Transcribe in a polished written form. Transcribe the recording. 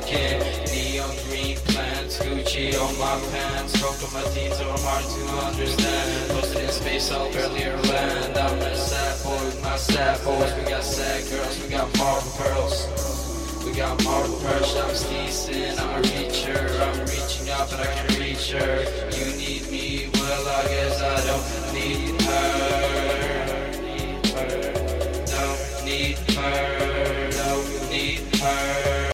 smoking. Neon green plants, Gucci on my pants. Broke on my teens so I'm hard to understand. Posted in space, I'll barely land. I'm a sad boy with my sad boys. We got sad girls, we got marble pearls. We got marble pearls, I'm decent, I'm a reacher. I'm reaching out but I can't reach her. You need me, well I guess I don't need her. Don't need her, don't need her.